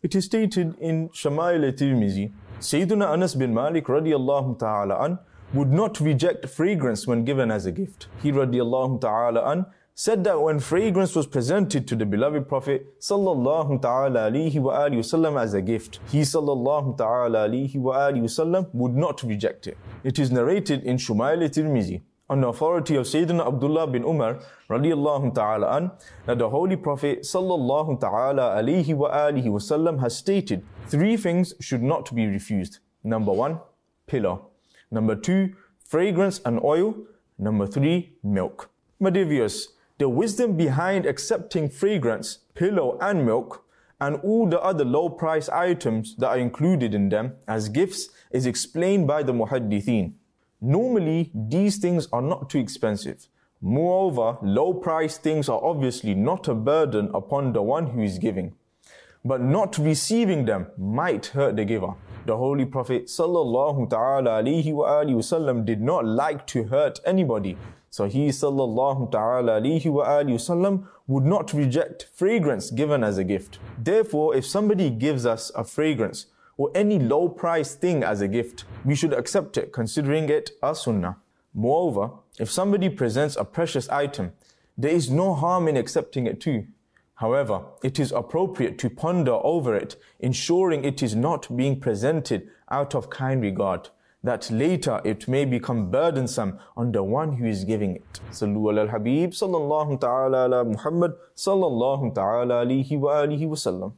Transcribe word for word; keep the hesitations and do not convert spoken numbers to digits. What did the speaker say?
It is stated in Shama'il al-Tirmizi, Sayyiduna Anas bin Malik radiallahu ta'ala an would not reject fragrance when given as a gift. He radiallahu ta'ala an said that when fragrance was presented to the beloved Prophet sallallahu ta'ala alayhi wa alihi wasallam as a gift, he sallallahu ta'ala alayhi wa alihi wasallam would not reject it. It is narrated in Shumail al-Tirmizi on the authority of Sayyidina Abdullah bin Umar radiallahu ta'ala an that the Holy Prophet sallallahu ta'ala alayhi wa alihi wasallam has stated three things should not be refused. Number one, pillow. Number two, fragrance and oil. Number three, milk. My dear viewers, the wisdom behind accepting fragrance, pillow and milk and all the other low-price items that are included in them as gifts is explained by the muhaddithin. Normally, these things are not too expensive. Moreover, low-priced things are obviously not a burden upon the one who is giving. But not receiving them might hurt the giver. The Holy Prophet sallallahu ta'ala alayhi wa alihi wasallam did not like to hurt anybody. So he sallallahu ta'ala alayhi wa alihi wasallam would not reject fragrance given as a gift. Therefore, if somebody gives us a fragrance or any low-priced thing as a gift, we should accept it, considering it a sunnah. Moreover, if somebody presents a precious item, there is no harm in accepting it too. However, it is appropriate to ponder over it, ensuring it is not being presented out of kind regard, that later it may become burdensome on the one who is giving it. Sallu ala al-Habib sallallahu ta'ala ala Muhammad sallallahu ta'ala alayhi wa alihi wa sallam.